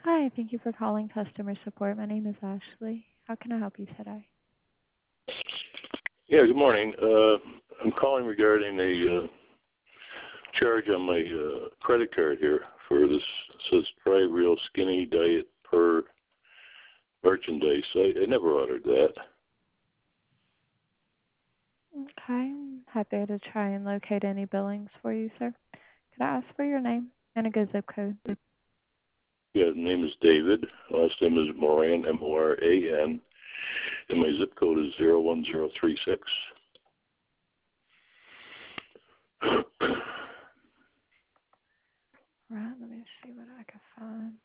Hi, thank you for calling customer support. My name is Ashley. How can I help you today? Yeah, good morning. I'm calling regarding a charge on my credit card here for this. It says try real skinny diet per merchandise. I never ordered that. Okay, I'm happy to try and locate any billings for you, sir. Could I ask for your name and a good zip code? Yeah, the name is David. Last name is Moran, Moran, and my zip code is 01036. Right, let me see what I can find.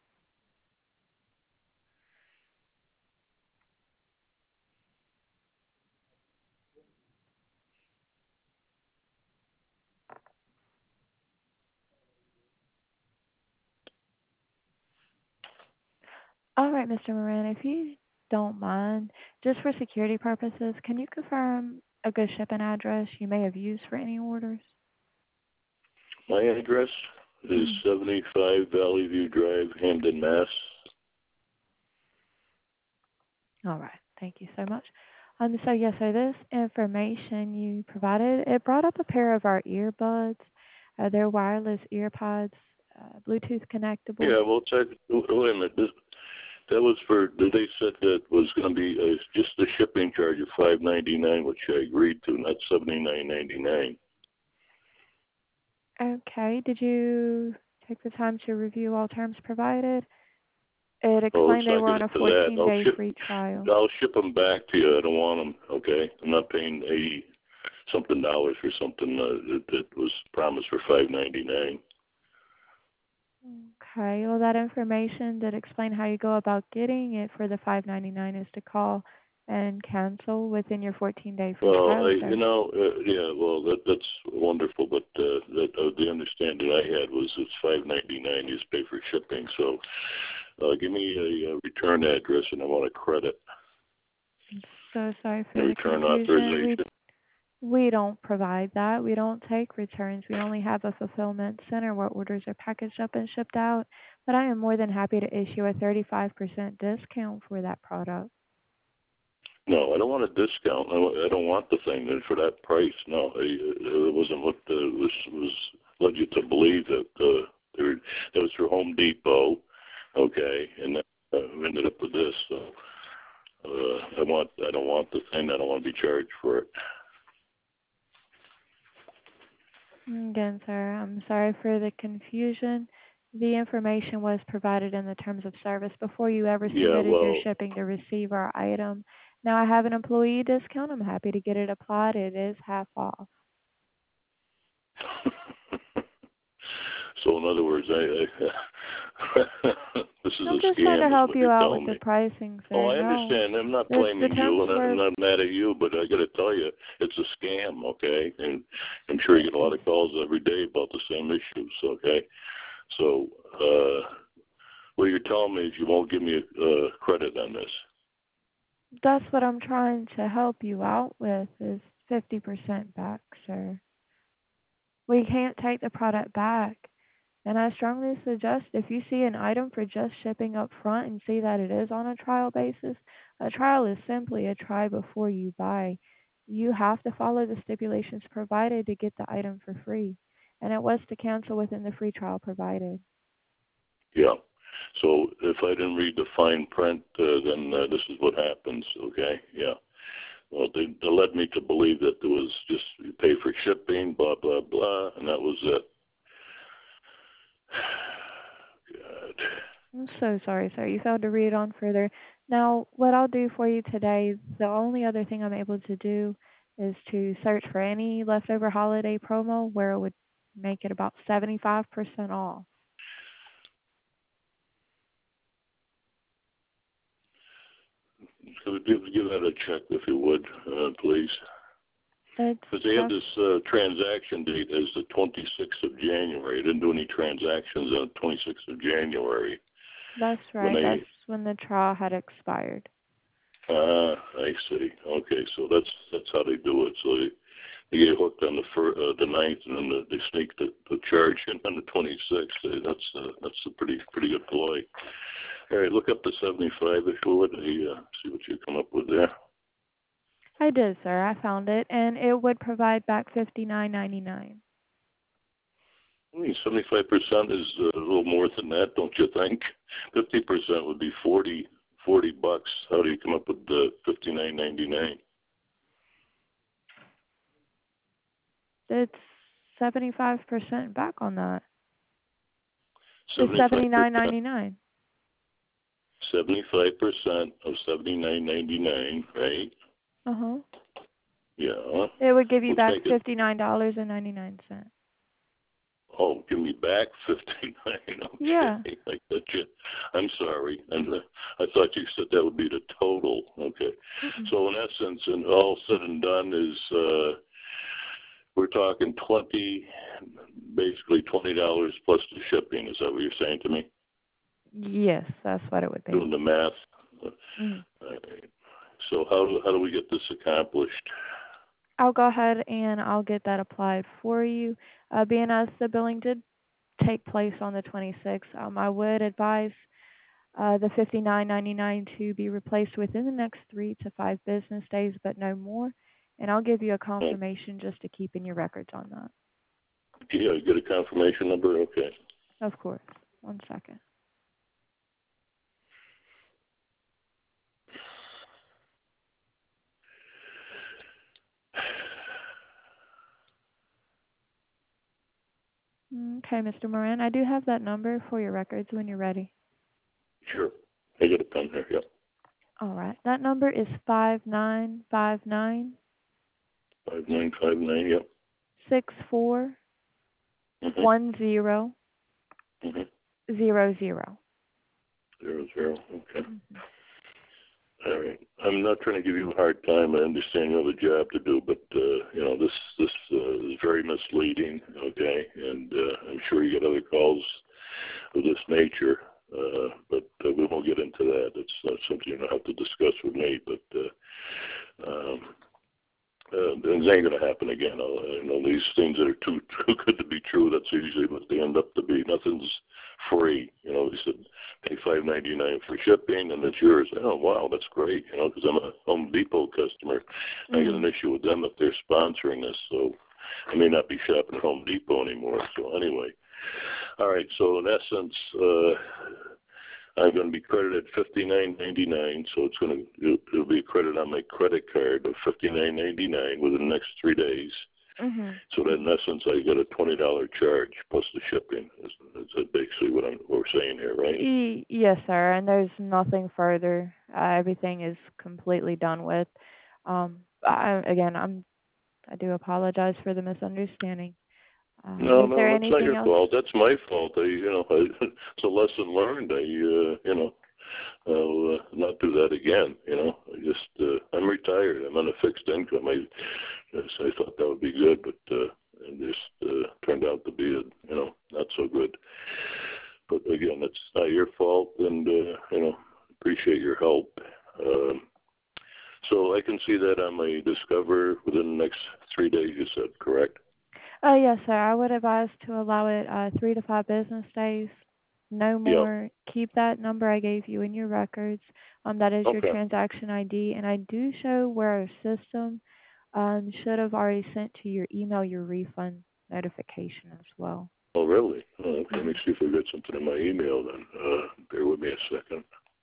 All right, Mr. Moran, if you don't mind, just for security purposes, can you confirm a good shipping address you may have used for any orders? My address is 75 Valley View Drive, Hamden, Mass. All right. Thank you so much. So yes, so this information you provided, it brought up a pair of our earbuds. They're wireless earpods, Bluetooth connectable. Yeah, well, check. Wait a minute. That was for. They said that was going to be just the shipping charge of $5.99, which I agreed to, not $79.99. Okay. Did you take the time to review all terms provided? It Oh, let's explained they not were get on a into that. 14-day free trial. I'll ship them back to you. I don't want them. Okay, I'm not paying $80 something for something that was promised for $5.99. Okay. Well, that information did explain how you go about getting it for the $5.99 is to call and cancel within your 14-day free Well, trial, sir. yeah. Well, that's wonderful, but the understanding I had was it's $5.99. You just pay for shipping. So, give me a return address, and I want a credit. I'm so sorry A for the return confusion. authorization. We don't provide that. We don't take returns. We only have a fulfillment center where orders are packaged up and shipped out. But I am more than happy to issue a 35% discount for that product. No, I don't want a discount. I don't want the thing for that price. No, it wasn't what was led you to believe that that was through Home Depot. Okay, and then we ended up with this. So I don't want the thing. I don't want to be charged for it. Again, sir, I'm sorry for the confusion. The information was provided in the terms of service before you ever Yeah, submitted your well, shipping to receive our item. Now I have an employee discount. I'm happy to get it applied. It is half off. so in other words, this is I'm a just trying to scam, is help what you you're out with telling the me. pricing, Oh, sir. I No, understand. I'm not the blaming terms you, and I'm were not mad at you, but I got to tell you, it's a scam, okay? And I'm sure you get a lot of calls every day about the same issues, okay? So what you're telling me is you won't give me a credit on this. that's what I'm trying to help you out with is 50% back, sir. We can't take the product back. And I strongly suggest if you see an item for just shipping up front and see that it is on a trial basis, a trial is simply a try before you buy. You have to follow the stipulations provided to get the item for free. And it was to cancel within the free trial provided. Yeah. So if I didn't read the fine print, then this is what happens, okay? Yeah. Well, they led me to believe that there was just you pay for shipping, blah, blah, blah, and that was it. God. I'm so sorry, sir. You failed to read on further. Now, what I'll do for you today, the only other thing I'm able to do is to search for any leftover holiday promo where it would make it about 75% off. So give that a check if you would, please. It's Because they have just, this transaction date as the 26th of January. I didn't do any transactions on the 26th of January. that's When right. That's when the trial had expired. I see. Okay, so that's how they do it. So they get hooked on the 9th, and then they sneak the charge in on the 26th. That's a pretty good ploy. All right, look up the 75 if you would. See what you come up with there. I did, sir. I found it, and it would provide back $59.99. I mean, 75% is a little more than that, don't you think? 50% would be $40. How do you come up with the $59.99? It's 75% back on that. It's 75%. $79.99. 75% of $79.99, right? Uh-huh. Yeah. It would give you Looks back like it. $59.99. Oh, give me back 59. Okay. Yeah. I got you. I'm sorry. And I thought you said that would be the total. Okay. Mm-mm. So in essence, and all said and done is we're talking basically $20 plus the shipping. Is that what you're saying to me? Yes, that's what it would be. Doing the math. Mm. All right. So how do we get this accomplished? I'll go ahead and I'll get that applied for you. Being as the billing did take place on the 26th, I would advise the $59.99 to be replaced within the next 3 to 5 business days, but no more. And I'll give you a confirmation just to keep in your records on that. Yeah, you get a confirmation number? Okay. Of course. 1 second. Okay, Mr. Moran, I do have that number for your records when you're ready. Sure. I got a pen here, yep. All right. That number is 5959 5959, yep. 64 Mm-hmm. 1000. Mm-hmm. 00. 00, okay. All right. I'm not trying to give you a hard time. I understand you have a job to do, but this is very misleading. Okay, and I'm sure you get other calls of this nature, but we won't get into that. It's not something you don't have to discuss with me. But things ain't going to happen again. These things that are too good to be true. That's usually what they end up to be. Nothing's free. They said pay $5.99 for shipping, and it's yours. Oh wow, that's great. Because I'm a Home Depot customer. I get an issue with them if they're sponsoring this, so I may not be shopping at Home Depot anymore. So anyway, all right. So in essence, I'm going to be credited $59.99. So it'll be a credit on my credit card of $59.99 within the next 3 days. Mm-hmm. So that in essence, I get a $20 charge plus the shipping. That's basically what we're saying here, right? Yes, sir. And there's nothing further. Everything is completely done with. I do apologize for the misunderstanding. No, is there that's not anything your else? fault. That's my fault. It's a lesson learned. I'll not do that again. I'm retired. I'm on a fixed income. I thought that would be good, but it just turned out to be, not so good. But again, it's not your fault, and appreciate your help. So I can see that on my Discover within the next 3 days. You said, correct? Yes, sir. I would advise to allow it 3 to 5 business days. No more. Yep. Keep that number I gave you in your records. That is your Okay. transaction ID, and I do show where our system should have already sent to your email your refund notification as well. Oh, really? Oh, okay. Let me see if I got something in my email then. Bear with me a second.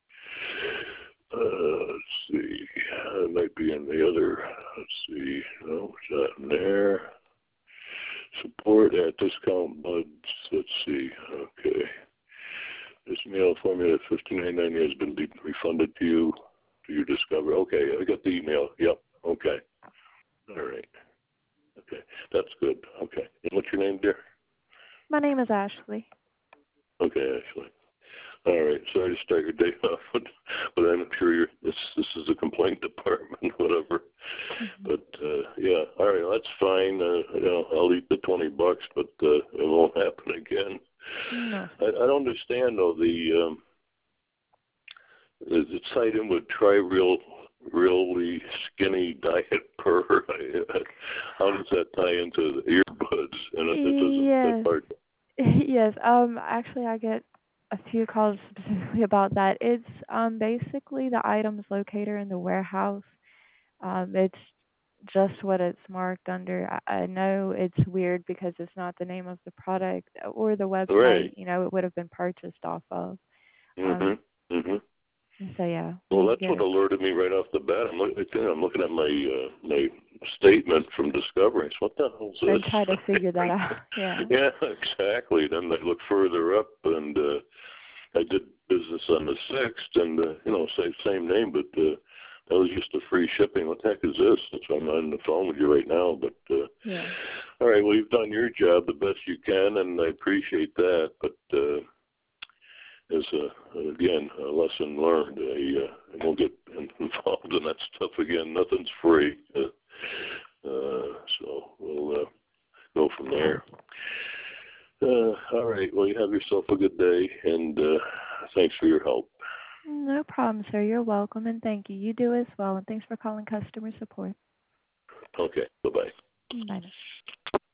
Let's see. It might be in the other. Let's see. No, it's not in there. Support at Discount Buds. Let's see. Okay. This mail formula $59.90 has been refunded to you, to your Discover. Okay, I got the email. Yep. Okay. All right. Okay, that's good. Okay. And what's your name, dear? My name is Ashley. Okay, Ashley. All right. Sorry to start your day off, but I'm sure this is a complaint department, whatever. Mm-hmm. But yeah. All right. That's fine. I'll eat the $20, but it won't happen again. No. I don't understand though the site in would try really skinny diet her. How does that tie into the earbuds? And it doesn't. Yes. That's hard. Yes. Actually, I get a few calls specifically about that. It's basically the items locator in the warehouse. It's just what it's marked under. I know it's weird because it's not the name of the product or the website, Right. it would have been purchased off of. Mhm. Mhm. So yeah, Well, we that's get what it. alerted me right off the bat. I'm looking at my statement from Discovery. So what the hell's And this? try to figure that out. Yeah. Yeah, exactly. Then I look further up, and I did business on the 6th, and same name, but that was just a free shipping. What the heck is this? That's why I'm on the phone with you right now. But Yeah. all right, well, you've done your job the best you can, and I appreciate that. But as again a lesson learned, I won't get involved in that stuff again. Nothing's free, so we'll go from there. All right. Well, you have yourself a good day, and thanks for your help. No problem, sir. You're welcome, and thank you. You do as well, and thanks for calling customer support. Okay. Bye-bye. Bye now.